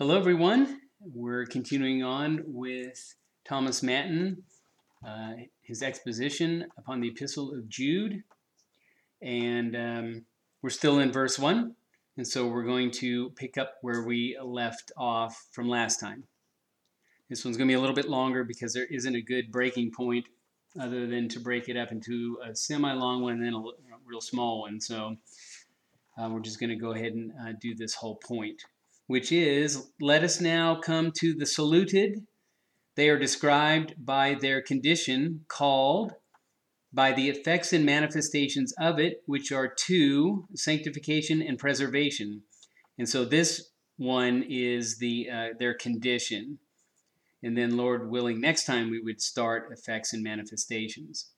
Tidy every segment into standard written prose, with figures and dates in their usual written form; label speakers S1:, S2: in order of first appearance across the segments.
S1: Hello, everyone. We're continuing on with Thomas Manton, his exposition upon the Epistle of Jude. And we're still in verse 1. And so we're going to pick up where we left off from last time. This one's going to be a little bit longer because there isn't a good breaking point other than to break it up into a semi-long one and then a real small one. So we're just going to go ahead and do this whole point, which is, let us now come to the saluted. They are described by their condition, called, by the effects and manifestations of it, which are two, sanctification and preservation. And so this one is their condition. And then, Lord willing, next time we would start effects and manifestations.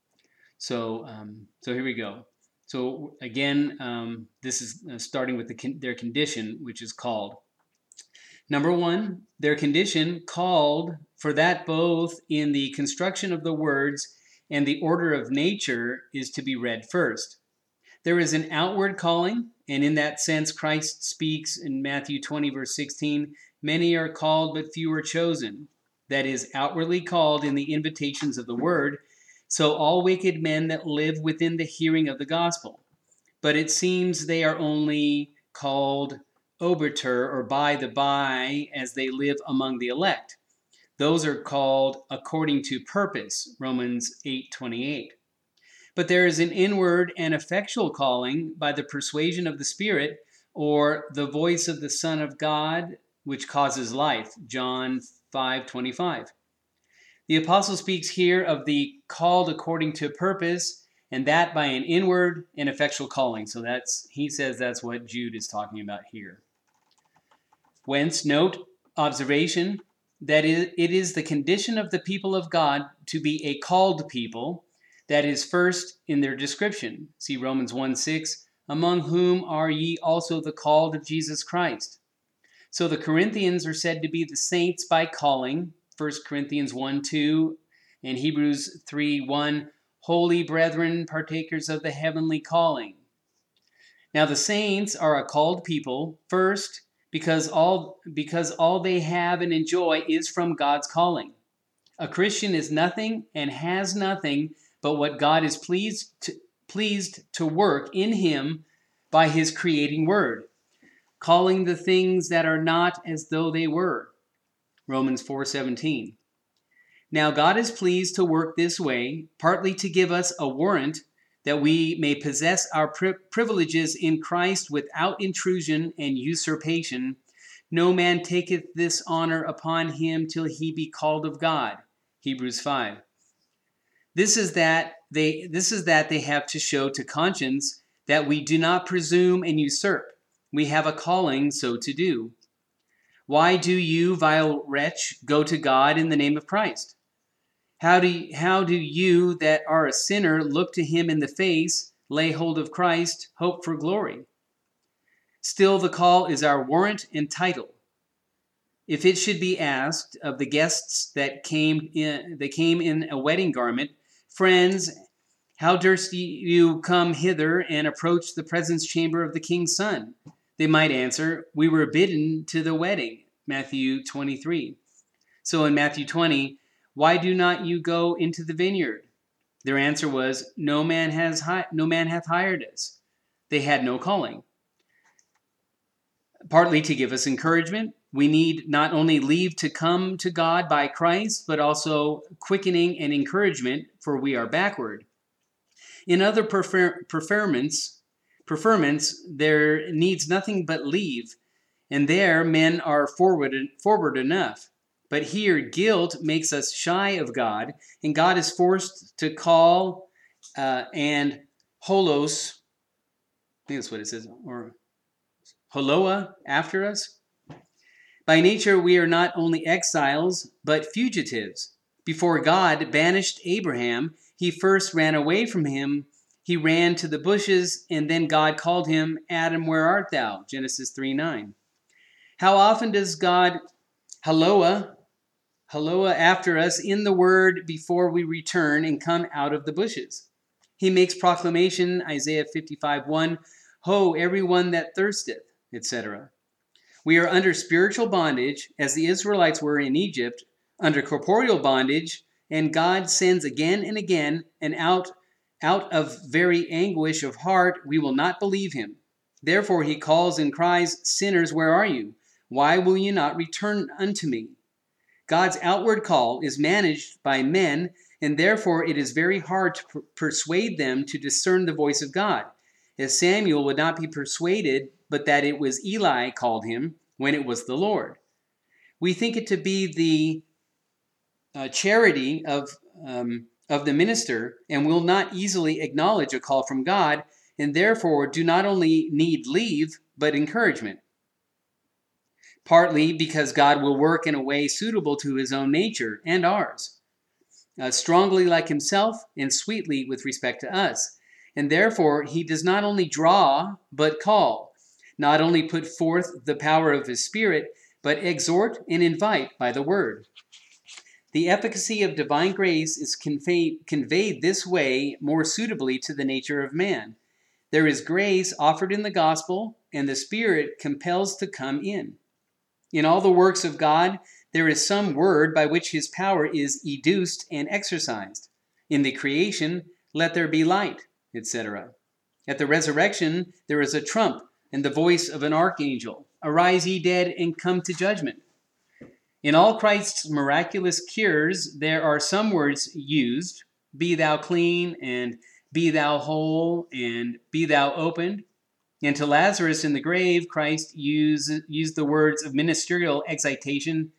S1: So here we go. So again, this is starting with their condition, which is called. Number one, their condition called, for that both in the construction of the words and the order of nature is to be read first. There is an outward calling, and in that sense Christ speaks in Matthew 20, verse 16, many are called, but few are chosen. That is, outwardly called in the invitations of the word, so all wicked men that live within the hearing of the gospel. But it seems they are only called obiter, or by the by, as they live among the elect. Those are called according to purpose, Romans 8:28. But there is an inward and effectual calling by the persuasion of the Spirit, or the voice of the Son of God, which causes life, John 5:25. The apostle speaks here of the called according to purpose, and that by an inward and effectual calling. So he says that's what Jude is talking about here. Whence, note, observation, that it is the condition of the people of God to be a called people, that is first in their description. See Romans 1:6, among whom are ye also the called of Jesus Christ. So the Corinthians are said to be the saints by calling, 1 Corinthians 1:2 and Hebrews 3:1, holy brethren, partakers of the heavenly calling. Now the saints are a called people, first, because all they have and enjoy is from God's calling. A Christian is nothing and has nothing but what God is pleased to work in him by his creating word, calling the things that are not as though they were. Romans 4:17. Now God is pleased to work this way, partly to give us a warrant that we may possess our privileges in Christ without intrusion and usurpation. No man taketh this honor upon him till he be called of God. Hebrews 5. This is that they have to show to conscience that we do not presume and usurp. We have a calling so to do. Why do you, vile wretch, go to God in the name of Christ? How do you that are a sinner look to him in the face, lay hold of Christ, hope for glory? Still the call is our warrant and title. If it should be asked of the guests that came in a wedding garment, friends, how durst you come hither and approach the presence chamber of the king's son? They might answer, we were bidden to the wedding, Matthew 23. So in Matthew 20, why do not you go into the vineyard? Their answer was, no man hath hired us. They had no calling. Partly to give us encouragement, we need not only leave to come to God by Christ, but also quickening and encouragement, for we are backward. In other preferments, there needs nothing but leave, and there men are forward enough. But here guilt makes us shy of God, and God is forced to call and holos, I think that's what it says, or holoa after us. By nature we are not only exiles, but fugitives. Before God banished Abraham, he first ran away from him. He ran to the bushes, and then God called him, Adam, where art thou? Genesis 3:9. How often does God haloa after us in the word before we return and come out of the bushes? He makes proclamation, Isaiah 55:1, ho, everyone that thirsteth, etc. We are under spiritual bondage, as the Israelites were in Egypt, under corporeal bondage, and God sends again and again, and out of very anguish of heart, we will not believe him. Therefore he calls and cries, Sinners, where are you? Why will you not return unto me? God's outward call is managed by men, and therefore it is very hard to persuade them to discern the voice of God, as Samuel would not be persuaded but that it was Eli called him when it was the Lord. We think it to be the charity of the minister, and will not easily acknowledge a call from God, and therefore do not only need leave, but encouragement. Partly because God will work in a way suitable to his own nature and ours, strongly like himself and sweetly with respect to us. And therefore he does not only draw, but call, not only put forth the power of his Spirit, but exhort and invite by the word. The efficacy of divine grace is conveyed this way more suitably to the nature of man. There is grace offered in the gospel, and the Spirit compels to come in. In all the works of God, there is some word by which his power is educed and exercised. In the creation, let there be light, etc. At the resurrection, there is a trump and the voice of an archangel. Arise, ye dead, and come to judgment. In all Christ's miraculous cures, there are some words used, be thou clean, and be thou whole, and be thou opened. And to Lazarus in the grave, Christ used the words of ministerial excitation,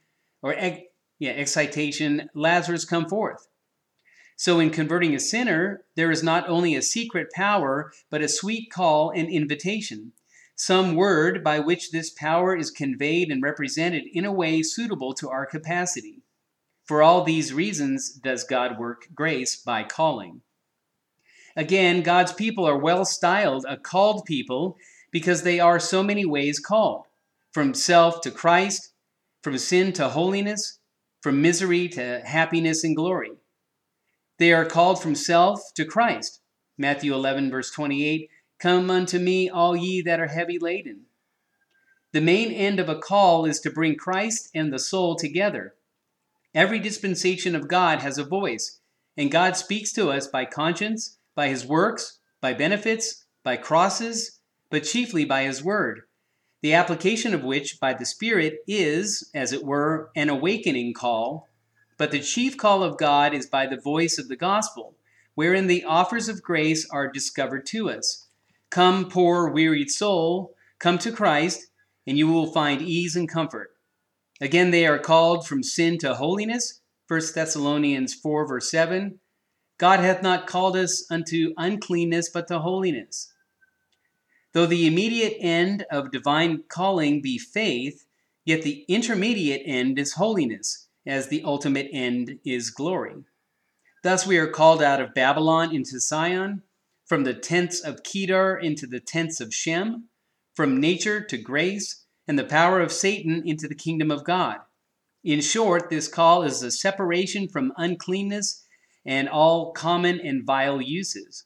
S1: excitation, Lazarus, come forth. So in converting a sinner, there is not only a secret power, but a sweet call and invitation, some word by which this power is conveyed and represented in a way suitable to our capacity. For all these reasons does God work grace by calling. Again, God's people are well styled a called people because they are so many ways called, from self to Christ, from sin to holiness, from misery to happiness and glory. They are called from self to Christ. Matthew 11, verse 28, Come unto me, all ye that are heavy laden. The main end of a call is to bring Christ and the soul together. Every dispensation of God has a voice, and God speaks to us by conscience, by his works, by benefits, by crosses, but chiefly by his word, the application of which by the Spirit is, as it were, an awakening call. But the chief call of God is by the voice of the gospel, wherein the offers of grace are discovered to us. Come, poor, wearied soul, come to Christ, and you will find ease and comfort. Again, they are called from sin to holiness, 1 Thessalonians 4, verse 7. God hath not called us unto uncleanness, but to holiness. Though the immediate end of divine calling be faith, yet the intermediate end is holiness, as the ultimate end is glory. Thus we are called out of Babylon into Sion, from the tents of Kedar into the tents of Shem, from nature to grace, and the power of Satan into the kingdom of God. In short, this call is a separation from uncleanness and all common and vile uses.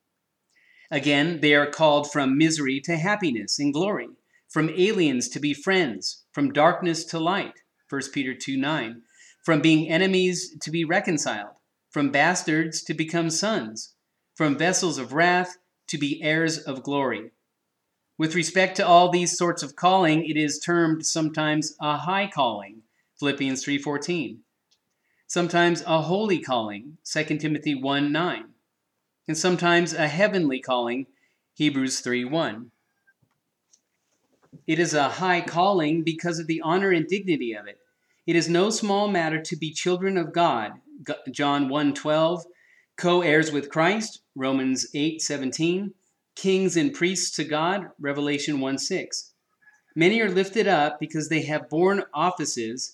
S1: Again, they are called from misery to happiness and glory, from aliens to be friends, from darkness to light, 1 Peter 2:9, from being enemies to be reconciled, from bastards to become sons, from vessels of wrath to be heirs of glory. With respect to all these sorts of calling, it is termed sometimes a high calling, Philippians 3:14, sometimes a holy calling, 2 Timothy 1:9, and sometimes a heavenly calling, Hebrews 3:1. It is a high calling because of the honor and dignity of it. It is no small matter to be children of God, John 1:12, co-heirs with Christ, Romans 8:17, kings and priests to God, Revelation 1:6. Many are lifted up because they have borne offices,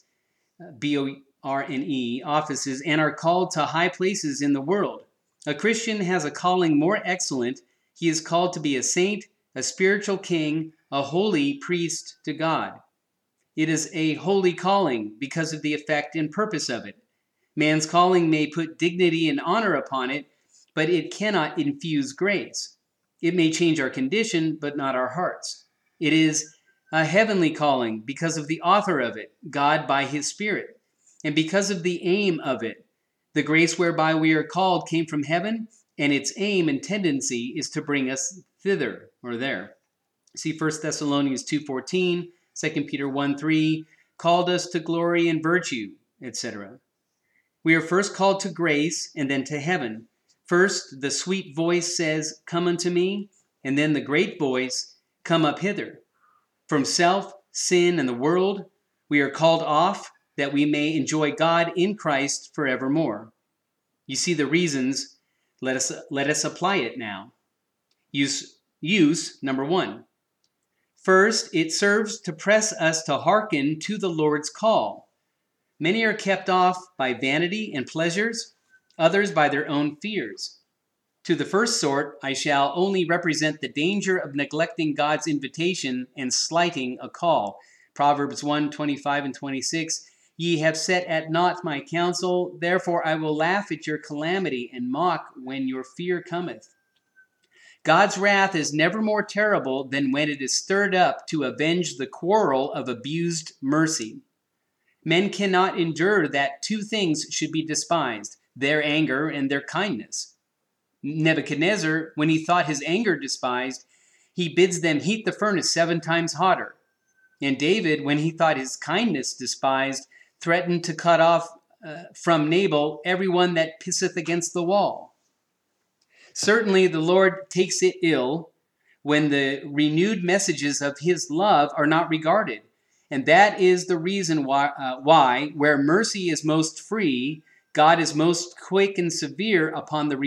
S1: B-O-R-N-E, offices, and are called to high places in the world. A Christian has a calling more excellent. He is called to be a saint, a spiritual king, a holy priest to God. It is a holy calling because of the effect and purpose of it. Man's calling may put dignity and honor upon it, but it cannot infuse grace. It may change our condition, but not our hearts. It is a heavenly calling because of the author of it, God by his Spirit, and because of the aim of it. The grace whereby we are called came from heaven, and its aim and tendency is to bring us thither or there. See 1 Thessalonians 2:14, 2 Peter 1:3, called us to glory and virtue, etc. We are first called to grace and then to heaven. First, the sweet voice says, "Come unto me," and then the great voice, "Come up hither." From self, sin, and the world, we are called off that we may enjoy God in Christ forevermore. You see the reasons. Let us apply it now. Use number 1. First, it serves to press us to hearken to the Lord's call. Many are kept off by vanity and pleasures, others by their own fears. To the first sort, I shall only represent the danger of neglecting God's invitation and slighting a call. Proverbs 1:25 and 26, "Ye have set at naught my counsel, therefore I will laugh at your calamity and mock when your fear cometh." God's wrath is never more terrible than when it is stirred up to avenge the quarrel of abused mercy. Men cannot endure that two things should be despised, their anger and their kindness. Nebuchadnezzar, when he thought his anger despised, he bids them heat the furnace 7 times hotter. And David, when he thought his kindness despised, threatened to cut off from Nabal everyone that pisseth against the wall. Certainly the Lord takes it ill when the renewed messages of his love are not regarded. And that is the reason why, where mercy is most free, God is most quick and severe upon the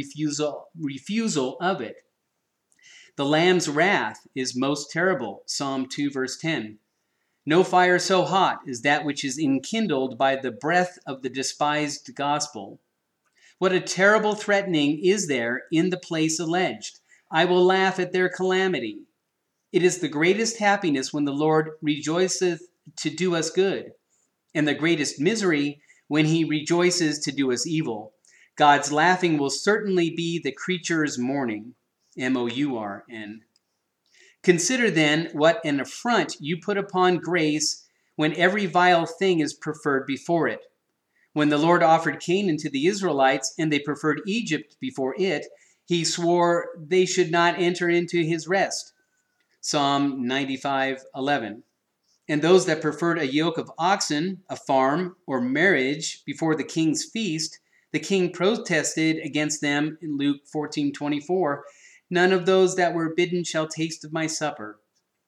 S1: refusal of it. The Lamb's wrath is most terrible, Psalm 2 verse 10. No fire so hot as that which is enkindled by the breath of the despised gospel. What a terrible threatening is there in the place alleged. I will laugh at their calamity. It is the greatest happiness when the Lord rejoiceth to do us good, and the greatest misery when he rejoices to do us evil. God's laughing will certainly be the creature's mourning. M-O-U-R-N. Consider then what an affront you put upon grace when every vile thing is preferred before it. When the Lord offered Canaan to the Israelites and they preferred Egypt before it, he swore they should not enter into his rest. Psalm 95:11. And those that preferred a yoke of oxen, a farm, or marriage before the king's feast, the king protested against them in Luke 14:24. None of those that were bidden shall taste of my supper.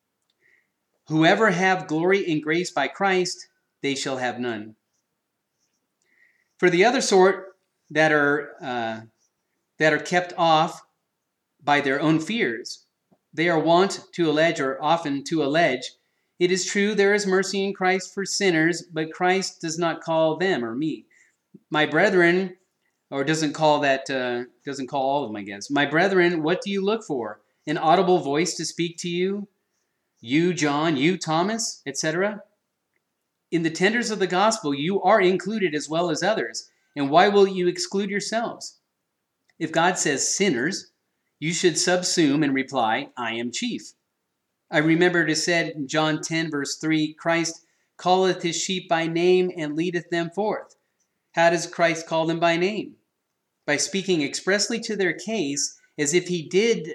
S1: Whoever have glory and grace by Christ, they shall have none. For the other sort that are kept off by their own fears, they are wont to allege, or often to allege, it is true there is mercy in Christ for sinners, but Christ does not call them or me. My brethren, or doesn't call all of them, I guess. My brethren, what do you look for? An audible voice to speak to you? You, John, you, Thomas, etc.? In the tenders of the gospel, you are included as well as others. And why will you exclude yourselves? If God says sinners, you should subsume and reply, I am chief. I remember it is said in John 10 verse 3, Christ calleth his sheep by name and leadeth them forth. How does Christ call them by name? By speaking expressly to their case, as if he did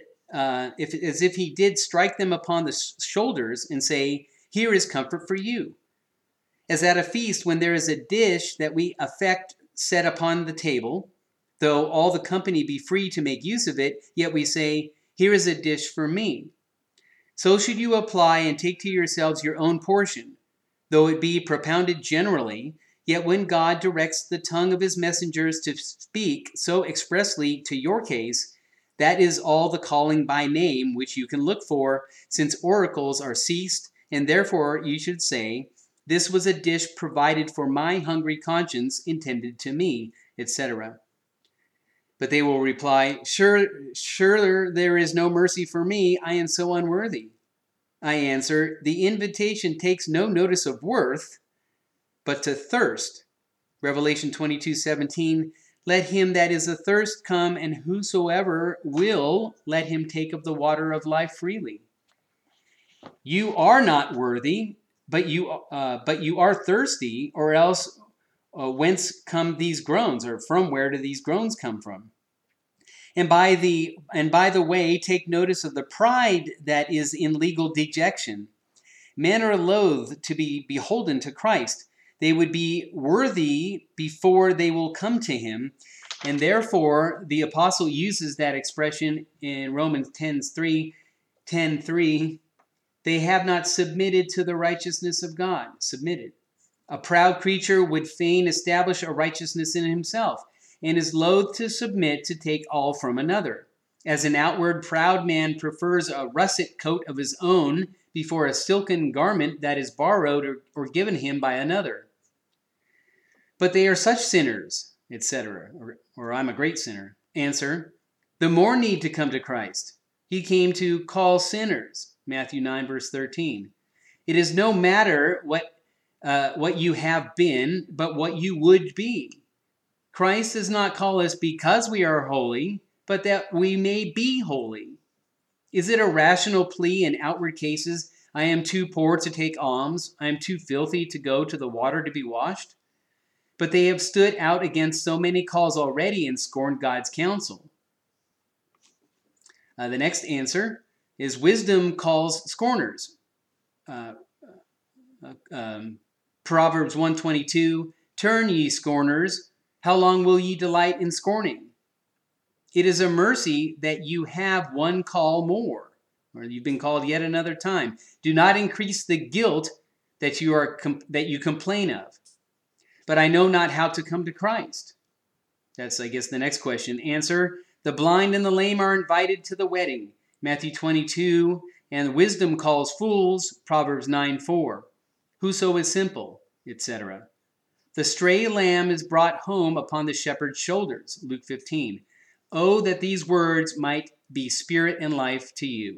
S1: strike them upon the shoulders and say, here is comfort for you. As at a feast, when there is a dish that we affect set upon the table, though all the company be free to make use of it, yet we say, here is a dish for me. So should you apply and take to yourselves your own portion, though it be propounded generally, yet when God directs the tongue of his messengers to speak so expressly to your case, that is all the calling by name which you can look for, since oracles are ceased, and therefore you should say, this was a dish provided for my hungry conscience, intended to me, etc. But they will reply, sure there is no mercy for me, I am so unworthy. I answer, the invitation takes no notice of worth, but to thirst. Revelation 22:17, let him that is athirst come, and whosoever will, let him take of the water of life freely. You are not worthy, but you are thirsty, or else whence come these groans, or from where do these groans come from? And by the way, take notice of the pride that is in legal dejection. Men are loath to be beholden to Christ. They would be worthy before they will come to him. And therefore, the apostle uses that expression in Romans 10:3. They have not submitted to the righteousness of God. Submitted. A proud creature would fain establish a righteousness in himself, and is loath to submit to take all from another. As an outward proud man prefers a russet coat of his own before a silken garment that is borrowed or given him by another. But they are such sinners, etc., or I'm a great sinner. Answer, the more need to come to Christ. He came to call sinners, Matthew 9, verse 13. It is no matter what you have been, but what you would be. Christ does not call us because we are holy, but that we may be holy. Is it a rational plea in outward cases? I am too poor to take alms. I am too filthy to go to the water to be washed. But they have stood out against so many calls already and scorned God's counsel. The next answer is wisdom calls scorners. Proverbs 1:22, turn ye scorners, how long will ye delight in scorning? It is a mercy that you have one call more, or you've been called yet another time. Do not increase the guilt that you complain of. But I know not how to come to Christ. That's, I guess, the next question. Answer, the blind and the lame are invited to the wedding, Matthew 22, and wisdom calls fools, Proverbs 9:4. Whoso is simple, etc. The stray lamb is brought home upon the shepherd's shoulders, Luke 15. Oh, that these words might be spirit and life to you.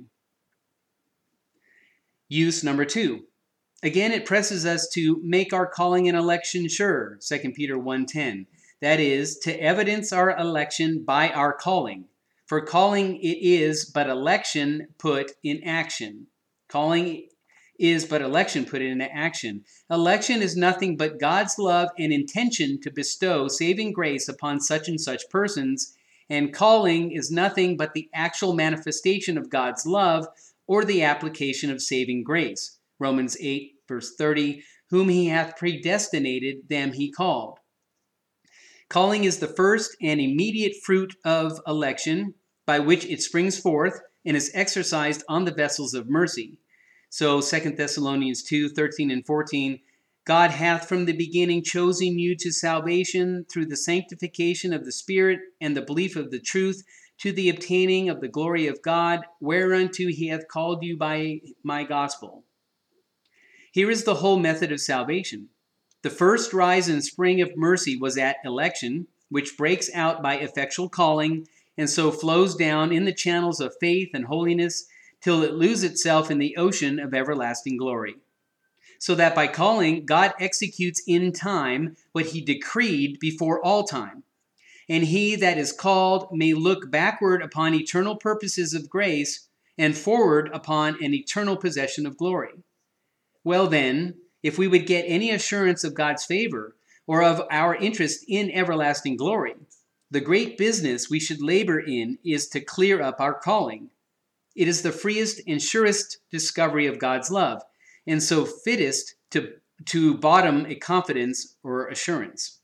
S1: Use number 2. Again, it presses us to make our calling and election sure, 2 Peter 1:10. That is, to evidence our election by our calling. For calling it is but election put in action. Calling is but election put into action. Election is nothing but God's love and intention to bestow saving grace upon such and such persons, and calling is nothing but the actual manifestation of God's love or the application of saving grace. Romans 8, verse 30, whom he hath predestinated, them he called. Calling is the first and immediate fruit of election, by which it springs forth and is exercised on the vessels of mercy. So 2 Thessalonians 2, 13 and 14, God hath from the beginning chosen you to salvation through the sanctification of the Spirit and the belief of the truth, to the obtaining of the glory of God, whereunto he hath called you by my gospel. Here is the whole method of salvation. The first rise and spring of mercy was at election, which breaks out by effectual calling, and so flows down in the channels of faith and holiness, till it lose itself in the ocean of everlasting glory. So that by calling, God executes in time what he decreed before all time. And he that is called may look backward upon eternal purposes of grace and forward upon an eternal possession of glory. Well then, if we would get any assurance of God's favor or of our interest in everlasting glory, the great business we should labor in is to clear up our calling. It is the freest and surest discovery of God's love, and so fittest to bottom a confidence or assurance.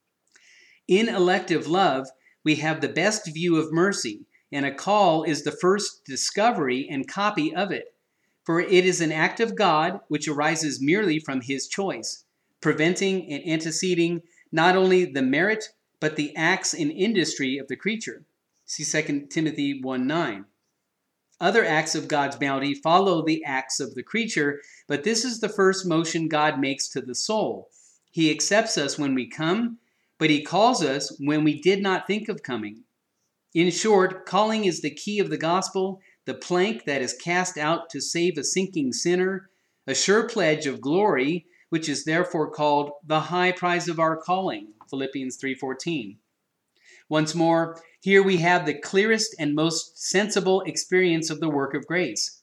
S1: In elective love, we have the best view of mercy, and a call is the first discovery and copy of it. For it is an act of God which arises merely from his choice, preventing and anteceding not only the merit, but the acts and industry of the creature. See 2 Timothy 1:9. Other acts of God's bounty follow the acts of the creature, but this is the first motion God makes to the soul. He accepts us when we come, but he calls us when we did not think of coming. In short, calling is the key of the gospel, the plank that is cast out to save a sinking sinner, a sure pledge of glory, which is therefore called the high prize of our calling, Philippians 3:14. Once more, here we have the clearest and most sensible experience of the work of grace.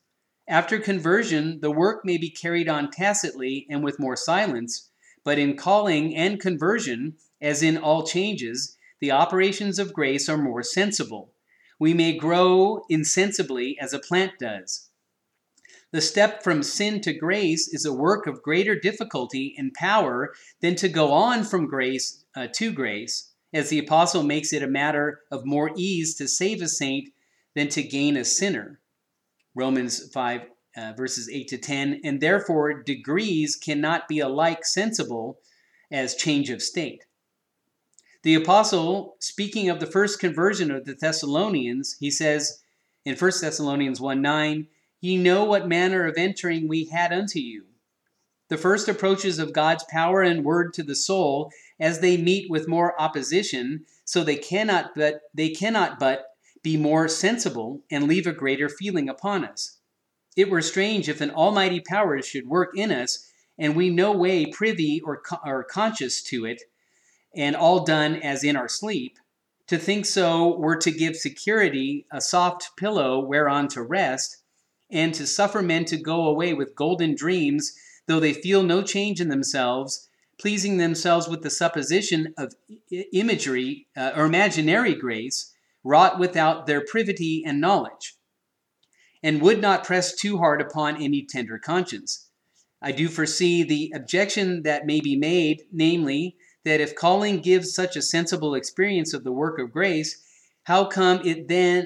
S1: After conversion, the work may be carried on tacitly and with more silence, but in calling and conversion, as in all changes, the operations of grace are more sensible. We may grow insensibly as a plant does. The step from sin to grace is a work of greater difficulty and power than to go on from grace to grace, as the apostle makes it a matter of more ease to save a saint than to gain a sinner. Romans 5, verses 8 to 10, and therefore degrees cannot be alike sensible as change of state. The apostle, speaking of the first conversion of the Thessalonians, he says in 1 Thessalonians 1:9, "Ye know what manner of entering we had unto you." The first approaches of God's power and word to the soul, as they meet with more opposition, so they cannot but be more sensible and leave a greater feeling upon us. It were strange if an almighty power should work in us, and we no way privy or conscious to it, and all done as in our sleep. To think so were to give security a soft pillow whereon to rest, and to suffer men to go away with golden dreams, though they feel no change in themselves, pleasing themselves with the supposition of imagery or imaginary grace, wrought without their privity and knowledge, and would not press too hard upon any tender conscience. I do foresee the objection that may be made, namely, that if calling gives such a sensible experience of the work of grace, how comes it then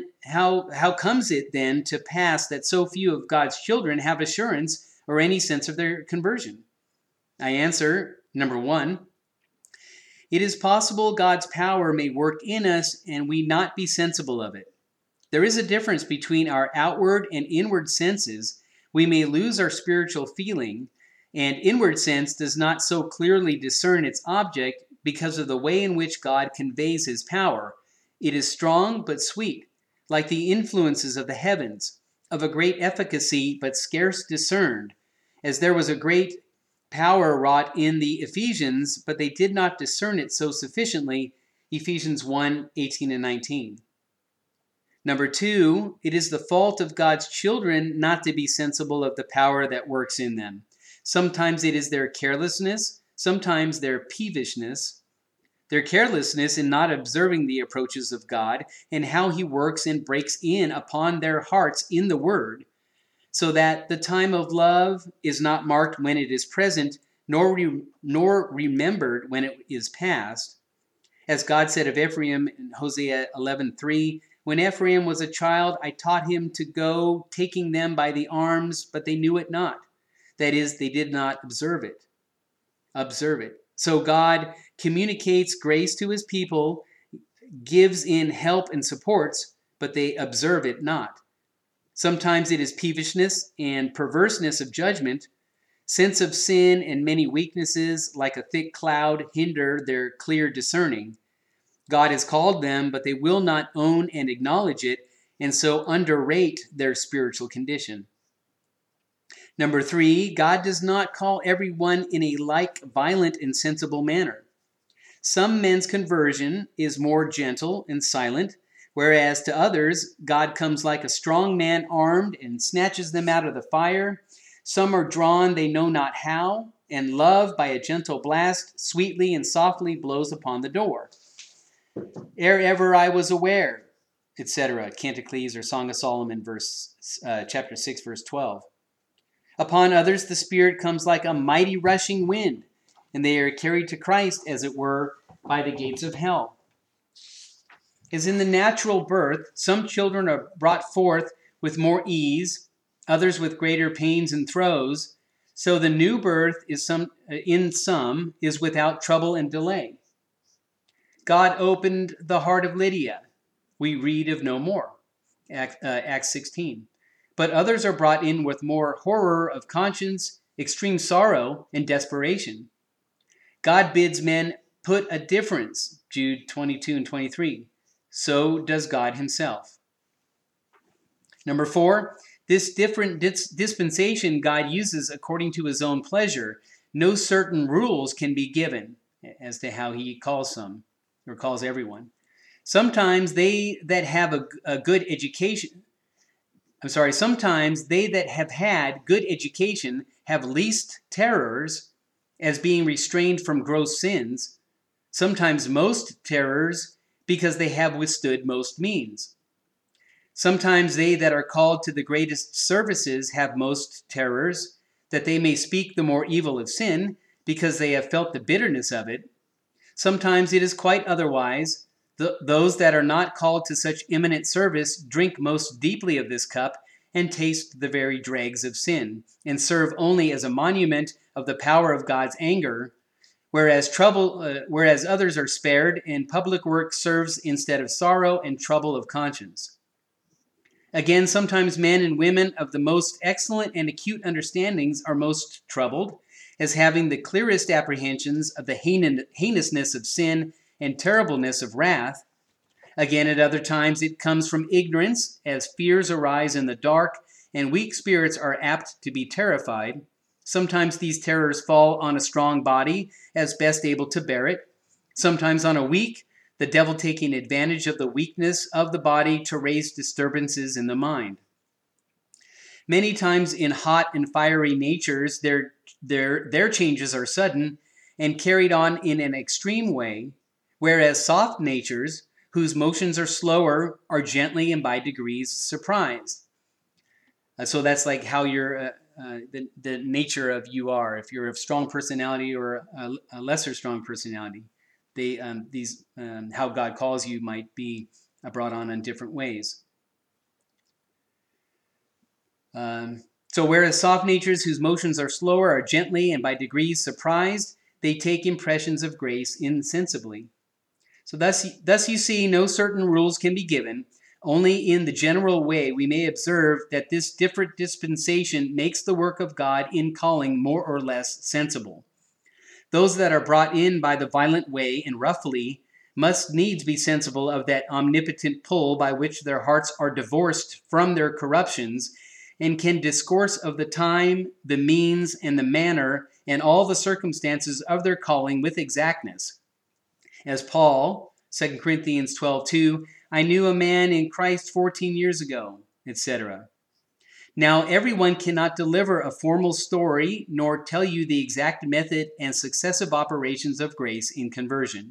S1: to pass that so few of God's children have assurance or any sense of their conversion? I answer, number one, it is possible God's power may work in us and we not be sensible of it. There is a difference between our outward and inward senses. We may lose our spiritual feeling, and inward sense does not so clearly discern its object because of the way in which God conveys his power. It is strong but sweet, like the influences of the heavens, of a great efficacy but scarce discerned, as there was a great power wrought in the Ephesians, but they did not discern it so sufficiently. Ephesians 1:18 and 19. Number two, it is the fault of God's children not to be sensible of the power that works in them. Sometimes it is their carelessness, sometimes their peevishness, their carelessness in not observing the approaches of God and how he works and breaks in upon their hearts in the word, so that the time of love is not marked when it is present, nor remembered when it is past. As God said of Ephraim in Hosea 11:3, when Ephraim was a child, I taught him to go, taking them by the arms, but they knew it not. That is, they did not observe it. So God communicates grace to his people, gives in help and supports, but they observe it not. Sometimes it is peevishness and perverseness of judgment. Sense of sin and many weaknesses, like a thick cloud, hinder their clear discerning. God has called them, but they will not own and acknowledge it, and so underrate their spiritual condition. Number three, God does not call everyone in a like violent and sensible manner. Some men's conversion is more gentle and silent, whereas to others, God comes like a strong man armed and snatches them out of the fire. Some are drawn they know not how, and love by a gentle blast sweetly and softly blows upon the door. Ere ever I was aware, etc. Canticles or Song of Solomon, chapter 6, verse 12. Upon others the Spirit comes like a mighty rushing wind, and they are carried to Christ, as it were, by the gates of hell. As in the natural birth, some children are brought forth with more ease, others with greater pains and throes, so the new birth in some is without trouble and delay. God opened the heart of Lydia. We read of no more. Acts 16. But others are brought in with more horror of conscience, extreme sorrow, and desperation. God bids men put a difference, Jude 22 and 23. So does God himself. Number four, this different dispensation God uses according to his own pleasure. No certain rules can be given as to how he calls some, or calls everyone. Sometimes they that have a good education, sometimes they that have had good education have least terrors as being restrained from gross sins, sometimes most terrors because they have withstood most means. Sometimes they that are called to the greatest services have most terrors, that they may speak the more evil of sin, because they have felt the bitterness of it. Sometimes it is quite otherwise. Those that are not called to such eminent service drink most deeply of this cup and taste the very dregs of sin, and serve only as a monument of the power of God's anger, whereas others are spared, and public work serves instead of sorrow and trouble of conscience. Again, sometimes men and women of the most excellent and acute understandings are most troubled, as having the clearest apprehensions of the heinousness of sin and terribleness of wrath. Again, at other times it comes from ignorance, as fears arise in the dark, and weak spirits are apt to be terrified. Sometimes these terrors fall on a strong body, as best able to bear it. Sometimes on a weak, the devil taking advantage of the weakness of the body to raise disturbances in the mind. Many times in hot and fiery natures, their changes are sudden and carried on in an extreme way, whereas soft natures, whose motions are slower, are gently and by degrees surprised. So that's like how you're, the nature of you are. If you're of strong personality or a lesser strong personality, how God calls you might be brought on in different ways. So whereas soft natures whose motions are slower are gently and by degrees surprised, they take impressions of grace insensibly. So thus you see, no certain rules can be given. Only in the general way we may observe that this different dispensation makes the work of God in calling more or less sensible. Those that are brought in by the violent way and roughly must needs be sensible of that omnipotent pull by which their hearts are divorced from their corruptions, and can discourse of the time, the means, and the manner, and all the circumstances of their calling with exactness. As Paul, 2 Corinthians 12:2, I knew a man in Christ 14 years ago, etc. Now, everyone cannot deliver a formal story, nor tell you the exact method and successive operations of grace in conversion.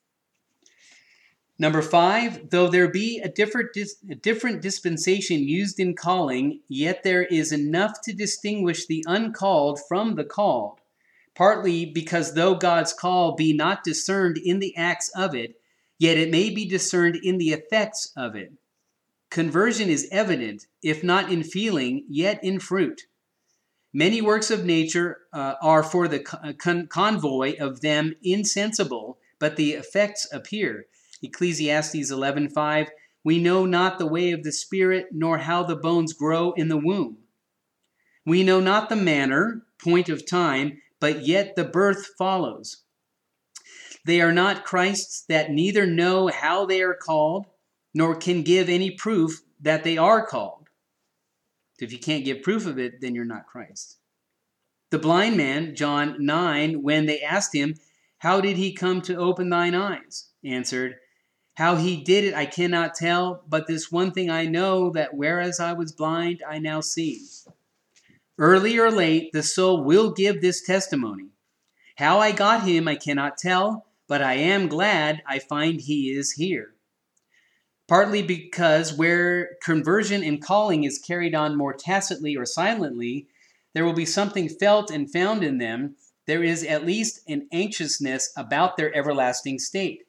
S1: Number 5, though there be a different dispensation used in calling, yet there is enough to distinguish the uncalled from the called, partly because though God's call be not discerned in the acts of it, yet it may be discerned in the effects of it. Conversion is evident, if not in feeling, yet in fruit. Many works of nature are for the convoy of them insensible, but the effects appear. Ecclesiastes 11:5, we know not the way of the Spirit, nor how the bones grow in the womb. We know not the manner, point of time, but yet the birth follows. They are not Christ's that neither know how they are called, nor can give any proof that they are called. If you can't give proof of it, then you're not Christ. The blind man, John 9, when they asked him, how did he come to open thine eyes? Answered, how he did it I cannot tell, but this one thing I know, that whereas I was blind, I now see. Early or late, the soul will give this testimony. How I got him I cannot tell, but I am glad I find he is here. Partly because where conversion and calling is carried on more tacitly or silently, there will be something felt and found in them. There is at least an anxiousness about their everlasting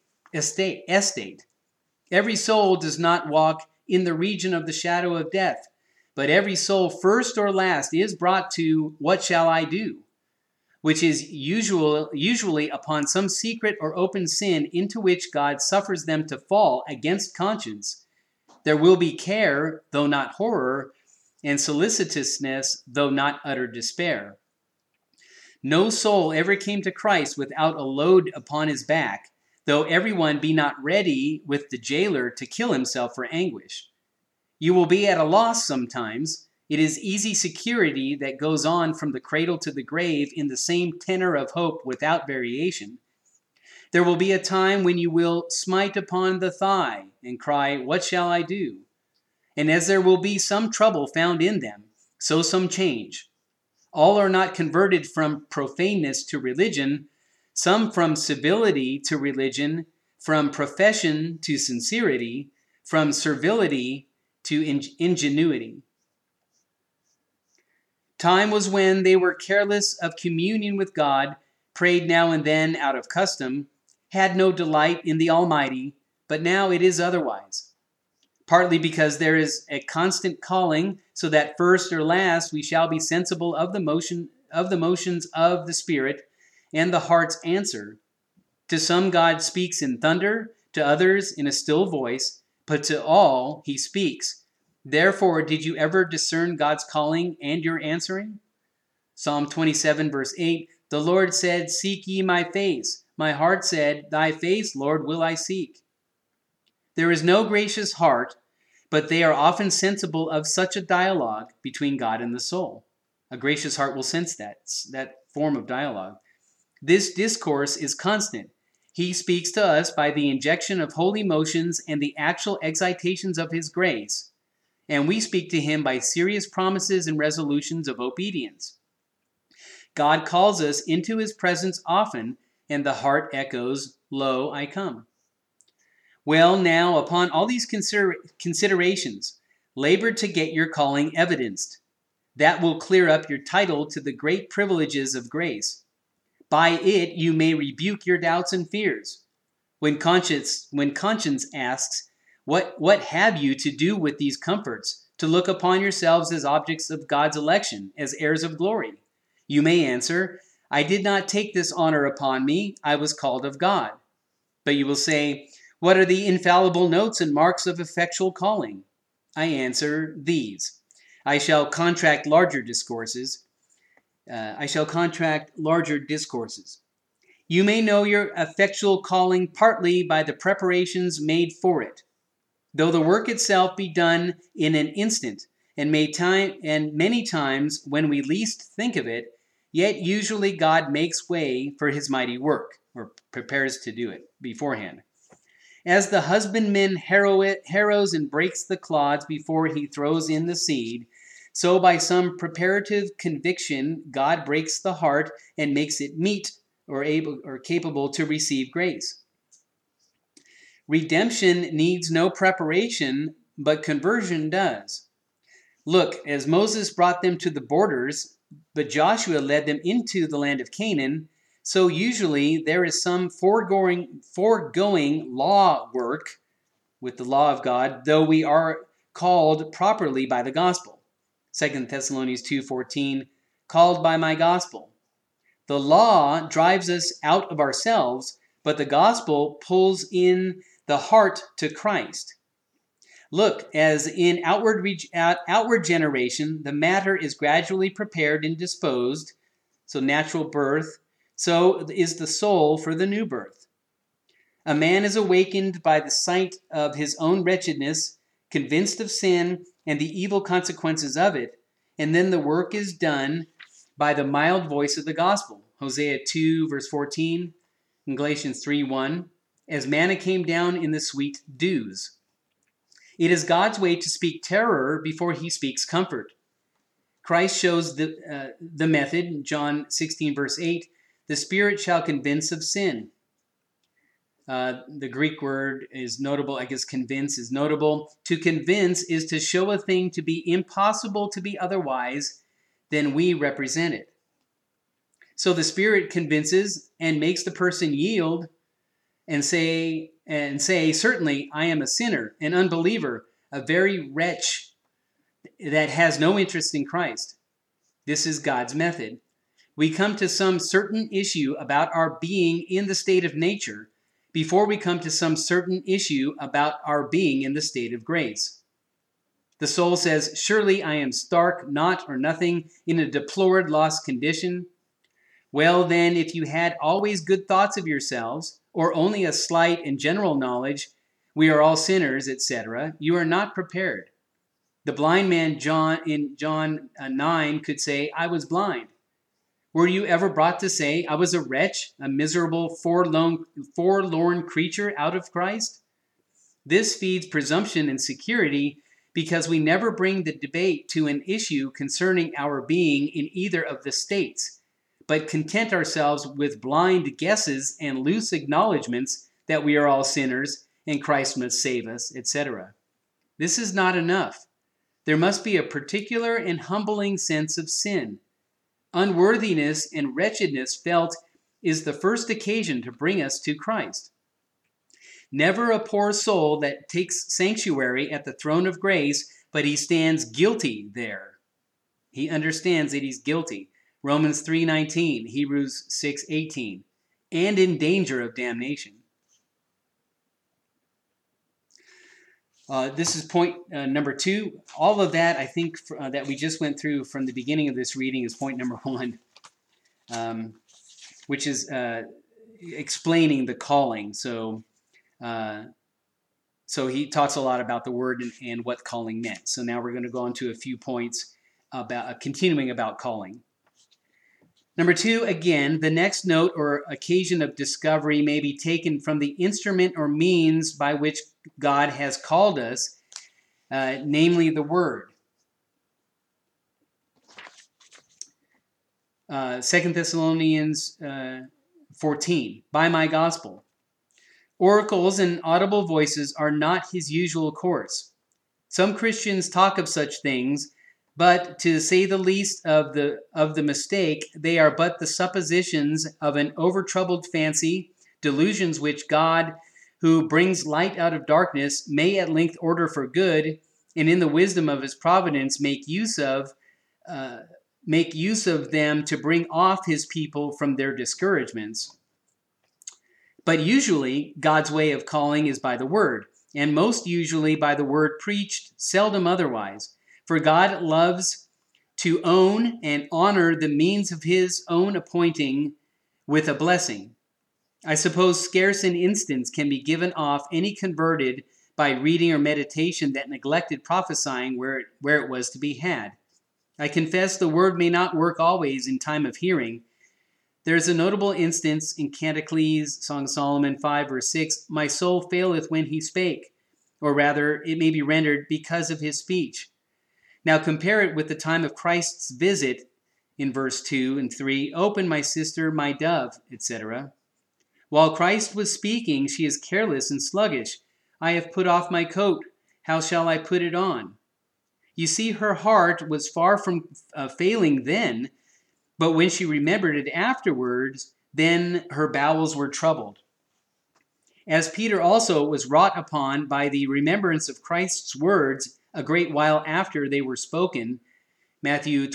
S1: estate. Every soul does not walk in the region of the shadow of death, but every soul first or last is brought to what shall I do, which is usually upon some secret or open sin into which God suffers them to fall against conscience. There will be care, though not horror, and solicitousness, though not utter despair. No soul ever came to Christ without a load upon his back, though everyone be not ready with the jailer to kill himself for anguish. You will be at a loss sometimes. It is easy security that goes on from the cradle to the grave in the same tenor of hope without variation. There will be a time when you will smite upon the thigh and cry, what shall I do? And as there will be some trouble found in them, so some change. All are not converted from profaneness to religion, some from civility to religion, from profession to sincerity, from servility to ingenuity. Time was when they were careless of communion with God, prayed now and then out of custom, had no delight in the Almighty, but now it is otherwise. Partly because there is a constant calling, so that first or last we shall be sensible of the motions of the Spirit and the heart's answer. To some God speaks in thunder, to others in a still voice, but to all he speaks. Therefore, did you ever discern God's calling and your answering? Psalm 27, verse 8, the Lord said, seek ye my face. My heart said, thy face, Lord, will I seek. There is no gracious heart, but they are often sensible of such a dialogue between God and the soul. A gracious heart will sense that form of dialogue. This discourse is constant. He speaks to us by the injection of holy motions and the actual excitations of his grace, and we speak to him by serious promises and resolutions of obedience. God calls us into his presence often, and the heart echoes, lo, I come. Well, now, upon all these considerations, labor to get your calling evidenced. That will clear up your title to the great privileges of grace. By it you may rebuke your doubts and fears. When conscience asks, what have you to do with these comforts, to look upon yourselves as objects of God's election, as heirs of glory? You may answer, I did not take this honor upon me, I was called of God. But you will say, what are the infallible notes and marks of effectual calling? I answer these. I shall contract larger discourses. You may know your effectual calling partly by the preparations made for it. Though the work itself be done in an instant, and many times when we least think of it, yet usually God makes way for his mighty work, or prepares to do it beforehand. As the husbandman harrows and breaks the clods before he throws in the seed, so by some preparative conviction, God breaks the heart and makes it meet or capable to receive grace. Redemption needs no preparation, but conversion does. Look, as Moses brought them to the borders, but Joshua led them into the land of Canaan, so usually there is some foregoing law work with the law of God, though we are called properly by the gospel. 2 Thessalonians 2:14, called by my gospel. The law drives us out of ourselves, but the gospel pulls in the heart to Christ. Look, as in outward generation, the matter is gradually prepared and disposed, so natural birth, so is the soul for the new birth. A man is awakened by the sight of his own wretchedness, convinced of sin and the evil consequences of it, and then the work is done by the mild voice of the gospel. Hosea 2, verse 14, and Galatians 3:1, as manna came down in the sweet dews. It is God's way to speak terror before he speaks comfort. Christ shows the method, John 16, verse 8, the Spirit shall convince of sin. The Greek word is notable. I guess convince is notable. To convince is to show a thing to be impossible to be otherwise than we represent it. So the Spirit convinces and makes the person yield and say, certainly I am a sinner, an unbeliever, a very wretch that has no interest in Christ. This is God's method. We come to some certain issue about our being in the state of nature before we come to some certain issue about our being in the state of grace. The soul says, surely I am stark, naught or nothing, in a deplored, lost condition. Well then, if you had always good thoughts of yourselves, or only a slight and general knowledge, we are all sinners, etc., you are not prepared. The blind man in John 9 could say, I was blind. Were you ever brought to say, I was a wretch, a miserable, forlorn creature out of Christ? This feeds presumption and security because we never bring the debate to an issue concerning our being in either of the states, but content ourselves with blind guesses and loose acknowledgments that we are all sinners and Christ must save us, etc. This is not enough. There must be a particular and humbling sense of sin. Unworthiness and wretchedness felt is the first occasion to bring us to Christ. Never a poor soul that takes sanctuary at the throne of grace, but he stands guilty there. He understands that he's guilty. Romans 3:19, Hebrews 6:18, and in danger of damnation. This is point number 2. All of that, I think, that we just went through from the beginning of this reading is point number 1, which is explaining the calling. So he talks a lot about the word and what calling meant. So now we're going to go on to a few points about continuing about calling. Number 2, again, the next note or occasion of discovery may be taken from the instrument or means by which God has called us, namely the Word. 2 Thessalonians 14, by my gospel. Oracles and audible voices are not his usual course. Some Christians talk of such things, but to say the least of the mistake, they are but the suppositions of an over-troubled fancy, delusions which God, who brings light out of darkness, may at length order for good, and in the wisdom of his providence make use of them to bring off his people from their discouragements. But usually, God's way of calling is by the word, and most usually by the word preached, seldom otherwise. For God loves to own and honor the means of his own appointing with a blessing. I suppose scarce an instance can be given off any converted by reading or meditation that neglected prophesying where it was to be had. I confess the word may not work always in time of hearing. There is a notable instance in Canticles, Song of Solomon 5 verse 6, my soul faileth when he spake, or rather it may be rendered because of his speech. Now compare it with the time of Christ's visit in verse 2 and 3, open my sister, my dove, etc. While Christ was speaking, she is careless and sluggish. I have put off my coat. How shall I put it on? You see, her heart was far from failing then, but when she remembered it afterwards, then her bowels were troubled. As Peter also was wrought upon by the remembrance of Christ's words a great while after they were spoken, Matthew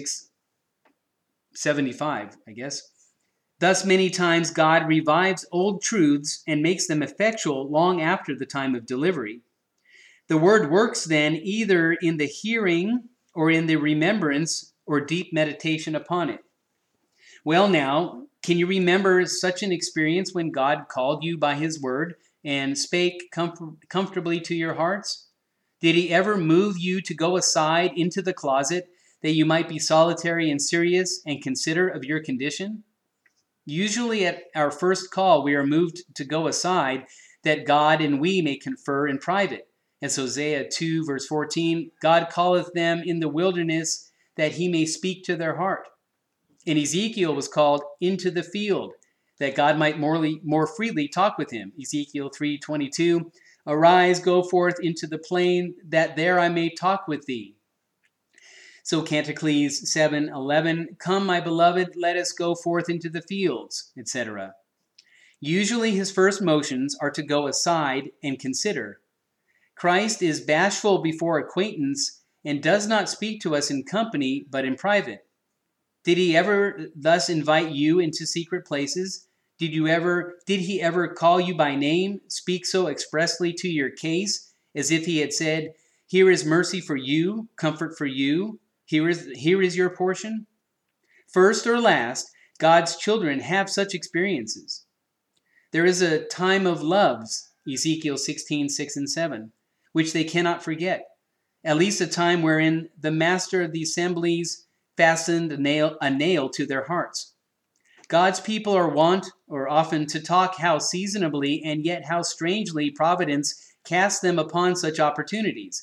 S1: 26:75, I guess. Thus many times God revives old truths and makes them effectual long after the time of delivery. The word works then either in the hearing or in the remembrance or deep meditation upon it. Well now, can you remember such an experience when God called you by his word and spake comfortably to your hearts? Did he ever move you to go aside into the closet that you might be solitary and serious and consider of your condition? Usually at our first call, we are moved to go aside that God and we may confer in private. As Hosea 2 verse 14, God calleth them in the wilderness that he may speak to their heart. And Ezekiel was called into the field that God might more freely talk with him. Ezekiel 3:22, arise, go forth into the plain, that there I may talk with thee. So Canticles 7:11, come, my beloved, let us go forth into the fields, etc. Usually his first motions are to go aside and consider. Christ is bashful before acquaintance and does not speak to us in company, but in private. Did he ever thus invite you into secret places? Did he ever call you by name, speak so expressly to your case, as if he had said, here is mercy for you, comfort for you, here is your portion? First or last, God's children have such experiences. There is a time of loves, Ezekiel 16:6 and 7, which they cannot forget, at least a time wherein the master of the assemblies fastened a nail to their hearts. God's people are wont, or often, to talk how seasonably and yet how strangely providence casts them upon such opportunities,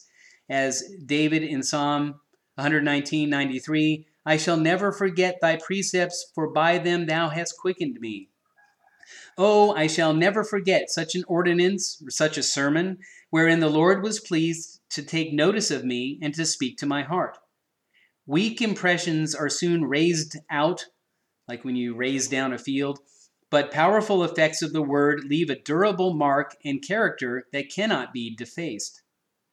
S1: as David in Psalm 119:93, I shall never forget thy precepts, for by them thou hast quickened me. Oh, I shall never forget such an ordinance, or such a sermon, wherein the Lord was pleased to take notice of me and to speak to my heart. Weak impressions are soon raised out, like when you raise down a field, but powerful effects of the word leave a durable mark and character that cannot be defaced.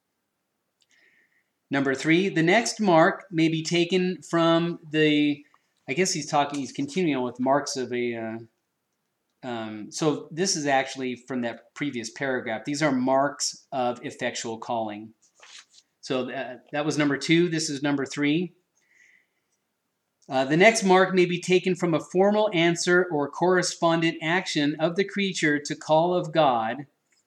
S1: Number 3, the next mark may be taken from the, I guess he's continuing on with marks of a, so this is actually from that previous paragraph. These are marks of effectual calling. So that was number 2. This is number 3. The next mark may be taken from a formal answer or correspondent action of the creature to the call of God,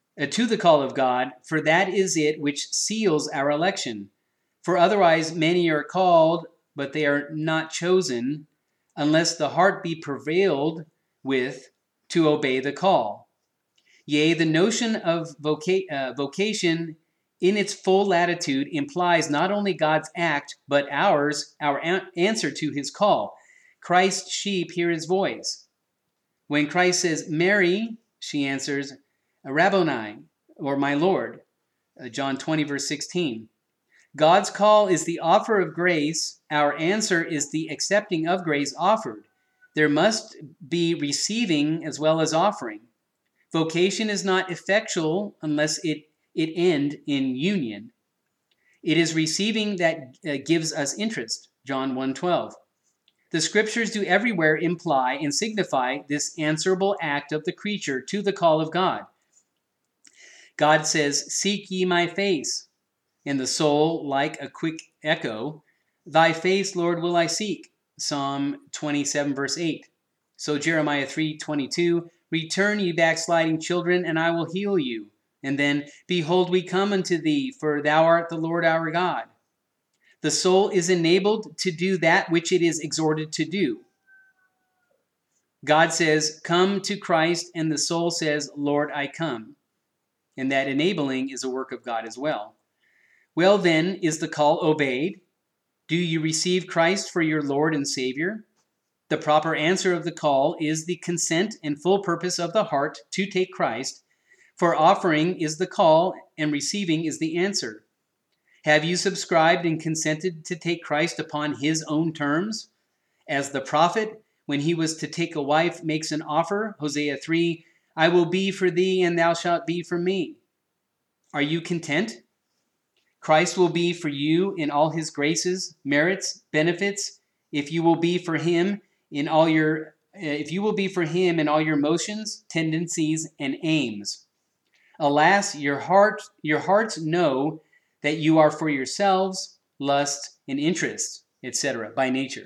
S1: for that is it which seals our election. For otherwise many are called, but they are not chosen, unless the heart be prevailed with to obey the call. Yea, the notion of vocation in its full latitude implies not only God's act, but our answer to his call. Christ's sheep hear his voice. When Christ says, Mary, she answers, Rabboni, or my Lord, John 20, verse 16. God's call is the offer of grace. Our answer is the accepting of grace offered. There must be receiving as well as offering. Vocation is not effectual unless it end in union. It is receiving that gives us interest, John 1:12. The scriptures do everywhere imply and signify this answerable act of the creature to the call of God. God says, Seek ye my face. And the soul, like a quick echo, Thy face, Lord, will I seek. Psalm 27, verse 8. So Jeremiah 3:22, Return, ye backsliding children, and I will heal you. And then, Behold, we come unto thee, for thou art the Lord our God. The soul is enabled to do that which it is exhorted to do. God says, Come to Christ, and the soul says, Lord, I come. And that enabling is a work of God as well. Well then, is the call obeyed? Do you receive Christ for your Lord and Savior? The proper answer of the call is the consent and full purpose of the heart to take Christ, for offering is the call and receiving is the answer. Have you subscribed and consented to take Christ upon his own terms? As the prophet, when he was to take a wife, makes an offer, Hosea 3, I will be for thee and thou shalt be for me. Are you content? Christ will be for you in all his graces, merits, benefits, if you will be for him in all your motions, tendencies, and aims. Alas, your hearts know that you are for yourselves, lust, and interests, etc., by nature.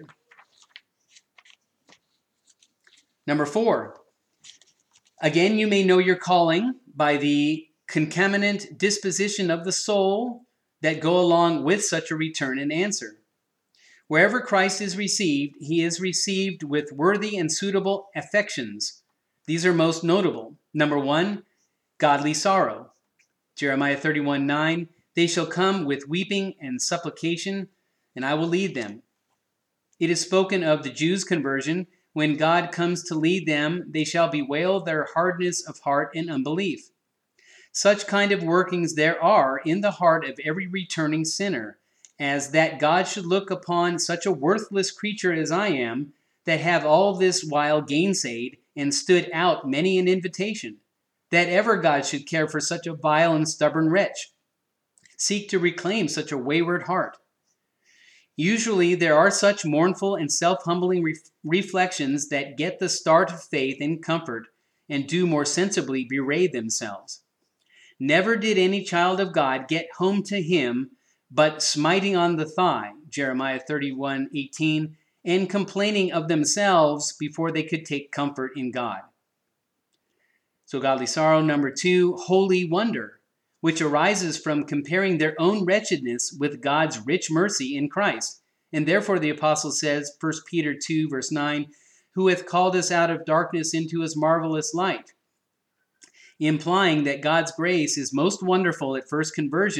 S1: Number 4, again, you may know your calling by the concomitant disposition of the soul that go along with such a return and answer. Wherever Christ is received, he is received with worthy and suitable affections. These are most notable. Number 1, godly sorrow. Jeremiah 31:9, they shall come with weeping and supplication, and I will lead them. It is spoken of the Jews' conversion. When God comes to lead them, they shall bewail their hardness of heart and unbelief. Such kind of workings there are in the heart of every returning sinner, as that God should look upon such a worthless creature as I am, that have all this while gainsayed and stood out many an invitation, that ever God should care for such a vile and stubborn wretch, seek to reclaim such a wayward heart. Usually there are such mournful and self-humbling reflections that get the start of faith and comfort, and do more sensibly bewray themselves. Never did any child of God get home to him but smiting on the thigh, Jeremiah 31:18, and complaining of themselves before they could take comfort in God. So godly sorrow. Number 2, holy wonder, which arises from comparing their own wretchedness with God's rich mercy in Christ. And therefore the apostle says, 1 Peter 2, verse 9, who hath called us out of darkness into his marvelous light, implying that God's grace is most wonderful at first conversion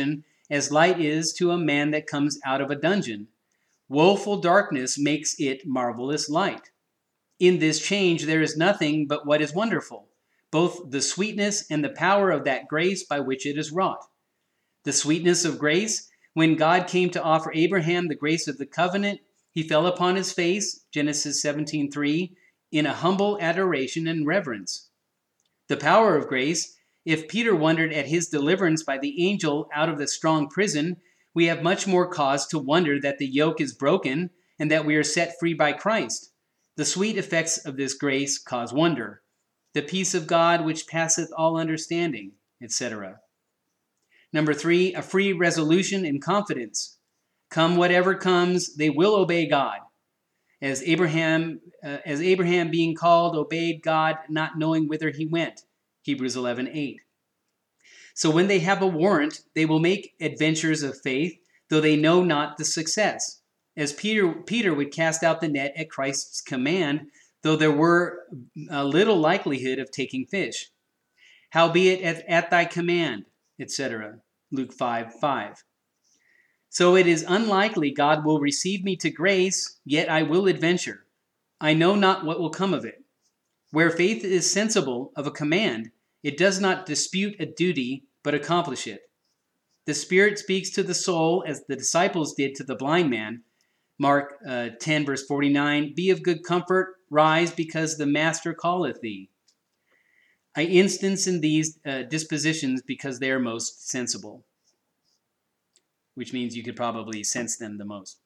S1: as light is to a man that comes out of a dungeon. Woeful darkness makes it marvelous light. In this change there is nothing but what is wonderful, both the sweetness and the power of that grace by which it is wrought. The sweetness of grace, when God came to offer Abraham the grace of the covenant, he fell upon his face, Genesis 17:3, in a humble adoration and reverence. The power of grace, if Peter wondered at his deliverance by the angel out of the strong prison, we have much more cause to wonder that the yoke is broken and that we are set free by Christ. The sweet effects of this grace cause wonder. The peace of God which passeth all understanding, etc. Number 3, a free resolution and confidence. Come whatever comes, they will obey God. As Abraham being called, obeyed God, not knowing whither he went. Hebrews 11:8. So when they have a warrant, they will make adventures of faith, though they know not the success. As Peter would cast out the net at Christ's command, though there were a little likelihood of taking fish. Howbeit at thy command, etc. Luke 5:5. So it is unlikely God will receive me to grace, yet I will adventure. I know not what will come of it. Where faith is sensible of a command, it does not dispute a duty, but accomplish it. The Spirit speaks to the soul as the disciples did to the blind man. Mark 10, verse 49, be of good comfort, rise, because the Master calleth thee. I instance in these dispositions because they are most sensible, which means you could probably sense them the most.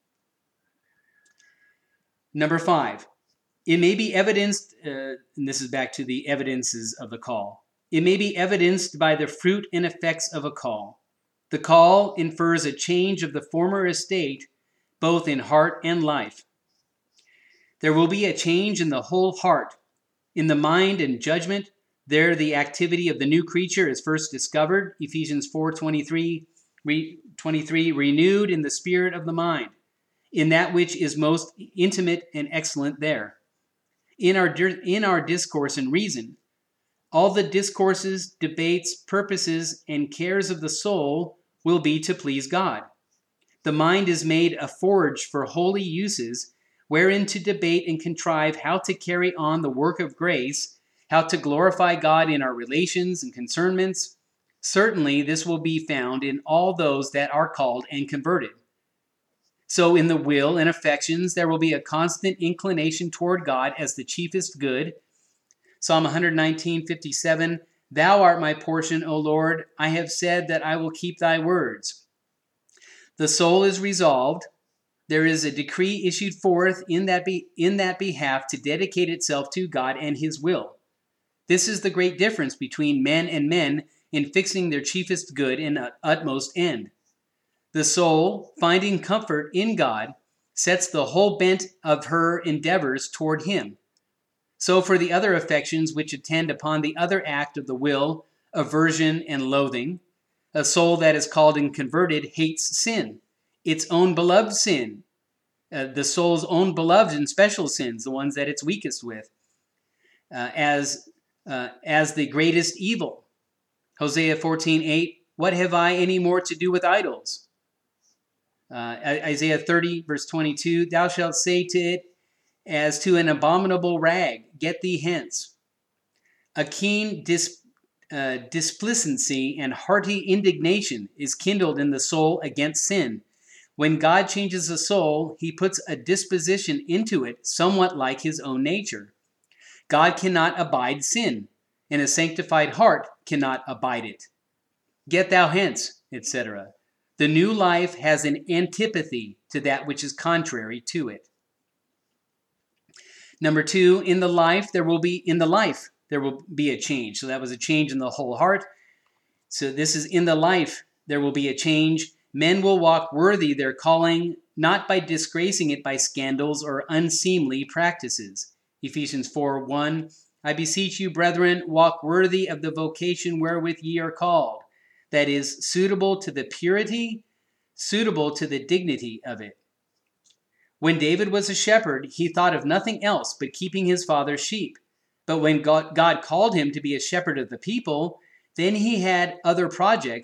S1: Number 5, it may be evidenced, and this is back to the evidences of the call. It may be evidenced by the fruit and effects of a call. The call infers a change of the former estate, both in heart and life. There will be a change in the whole heart. In the mind and judgment, there the activity of the new creature is first discovered, Ephesians 4:23, renewed in the spirit of the mind, in that which is most intimate and excellent there. In our discourse and reason, all the discourses, debates, purposes, and cares of the soul will be to please God. The mind is made a forge for holy uses, wherein to debate and contrive how to carry on the work of grace, how to glorify God in our relations and concernments. Certainly this will be found in all those that are called and converted. So in the will and affections, there will be a constant inclination toward God as the chiefest good. Psalm 119:57, thou art my portion, O Lord. I have said that I will keep thy words. The soul is resolved. There is a decree issued forth in that behalf to dedicate itself to God and his will. This is the great difference between men and men in fixing their chiefest good and utmost end. The soul, finding comfort in God, sets the whole bent of her endeavors toward him. So for the other affections which attend upon the other act of the will, aversion and loathing, a soul that is called and converted hates sin, its own beloved sin, the soul's own beloved and special sins, the ones that it's weakest with, as the greatest evil. Hosea 14:8, what have I any more to do with idols? Isaiah 30, verse 22, thou shalt say to it, as to an abominable rag, get thee hence. A keen displicency and hearty indignation is kindled in the soul against sin. When God changes a soul, he puts a disposition into it somewhat like his own nature. God cannot abide sin, and a sanctified heart cannot abide it. Get thou hence, etc. The new life has an antipathy to that which is contrary to it. Number 2, in the life there will be a change. So that was a change in the whole heart. So this is in the life there will be a change. Men will walk worthy their calling, not by disgracing it by scandals or unseemly practices. Ephesians 4:1, I beseech you, brethren, walk worthy of the vocation wherewith ye are called, that is, suitable to the purity, suitable to the dignity of it. When David was a shepherd, he thought of nothing else but keeping his father's sheep. But when God called him to be a shepherd of the people, then he had other projects,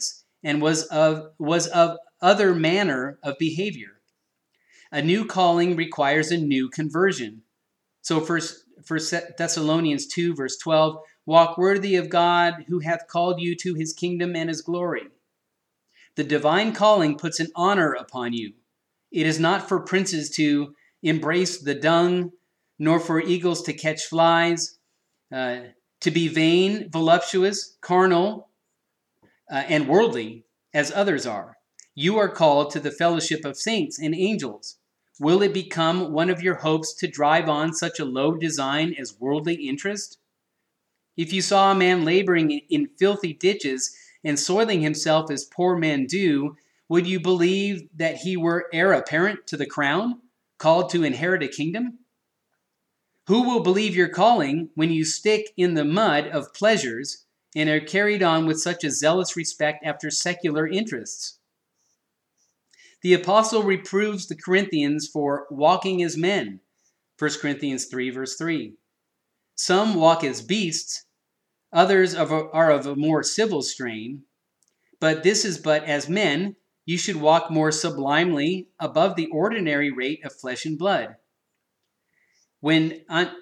S1: and was of other manner of behavior. A new calling requires a new conversion. So First Thessalonians 2, verse 12, walk worthy of God who hath called you to his kingdom and his glory. The divine calling puts an honor upon you. It is not for princes to embrace the dung, nor for eagles to catch flies, to be vain, voluptuous, carnal, and worldly, as others are. You are called to the fellowship of saints and angels. Will it become one of your hopes to drive on such a low design as worldly interest? If you saw a man laboring in filthy ditches and soiling himself as poor men do, would you believe that he were heir apparent to the crown, called to inherit a kingdom? Who will believe your calling when you stick in the mud of pleasures and are carried on with such a zealous respect after secular interests? The apostle reproves the Corinthians for walking as men, 1 Corinthians 3, verse 3. Some walk as beasts, others are of a more civil strain, but this is but as men, you should walk more sublimely above the ordinary rate of flesh and blood. When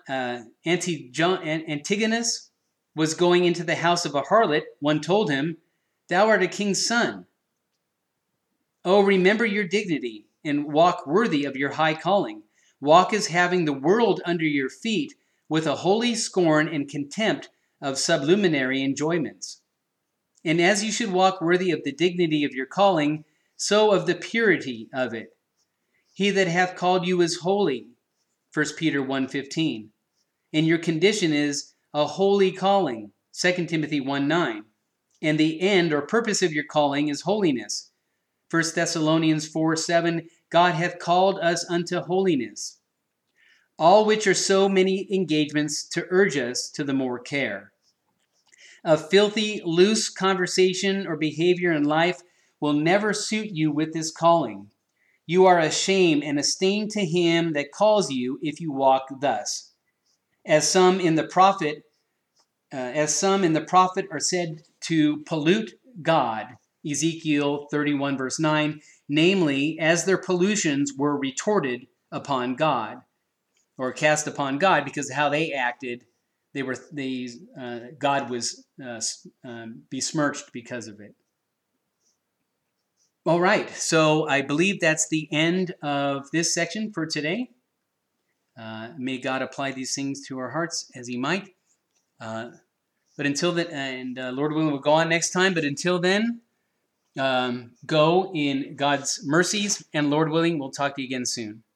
S1: Antigonus was going into the house of a harlot, one told him, "Thou art a king's son. Oh, remember your dignity and walk worthy of your high calling. Walk as having the world under your feet with a holy scorn and contempt of sublunary enjoyments. And as you should walk worthy of the dignity of your calling, so of the purity of it. He that hath called you is holy, 1 Peter 1:15. And your condition is a holy calling, 2 Timothy 1:9. And the end or purpose of your calling is holiness, 1 Thessalonians 4:7, God hath called us unto holiness. All which are so many engagements to urge us to the more care. A filthy, loose conversation or behavior in life will never suit you with this calling. You are a shame and a stain to him that calls you if you walk thus. As some in the prophet are said to pollute God, Ezekiel 31, verse 9, namely, as their pollutions were retorted upon God, or cast upon God because of how they acted. God was besmirched because of it. All right, so I believe that's the end of this section for today. May God apply these things to our hearts as he might. But until then, and Lord willing, we'll go on next time. But until then, go in God's mercies, and Lord willing, we'll talk to you again soon.